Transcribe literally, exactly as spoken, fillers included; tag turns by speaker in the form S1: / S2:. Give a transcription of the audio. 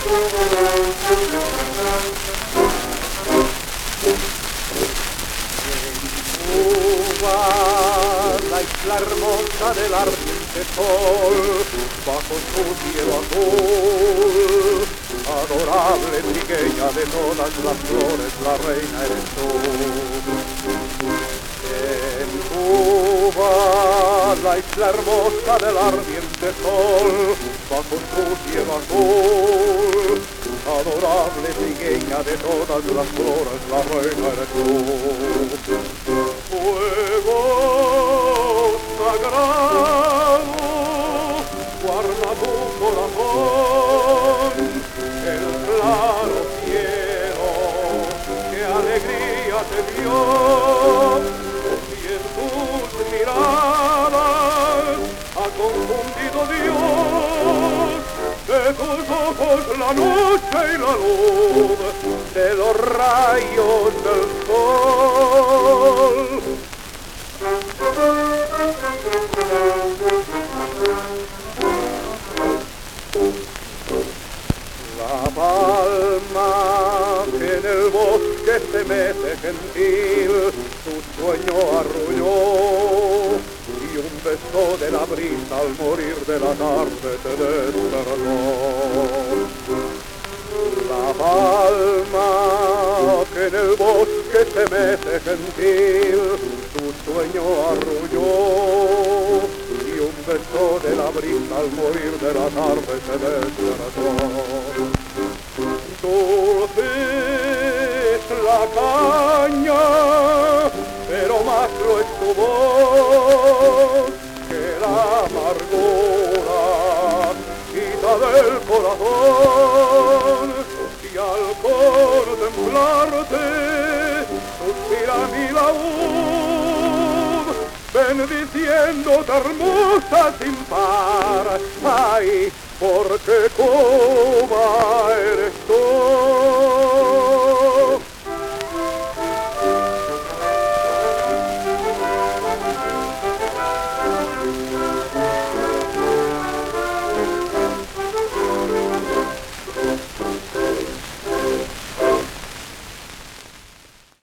S1: La isla hermosa del ardiente sol, bajo su cielo azul, adorable trigueña de todas las flores, la reina eres tú. En Cuba, la isla hermosa del ardiente sol, bajo su cielo azul, adorable trigueña de todas las flores, la reina eres tú. Fuego sagrado, guarda tu corazón, el claro cielo, qué alegría te dio, y en tus miradas ha confundido Dios de tus ojos la noche y la luz de los rayos del sol. La palma que en el bosque se mete gentil, su sueño arrulló, y un beso de la brisa al morir de la tarde te despertó. La palma que en el bosque se mete gentil, su sueño arrulló, y un beso de la brisa al morir de la tarde se despertó. Dulce es la caña, pero más lo es tu voz, que la amargura quita del corazón, y al contemplarte suspira mi laúd, bendiciéndote hermosa sin par, ay, porque Cuba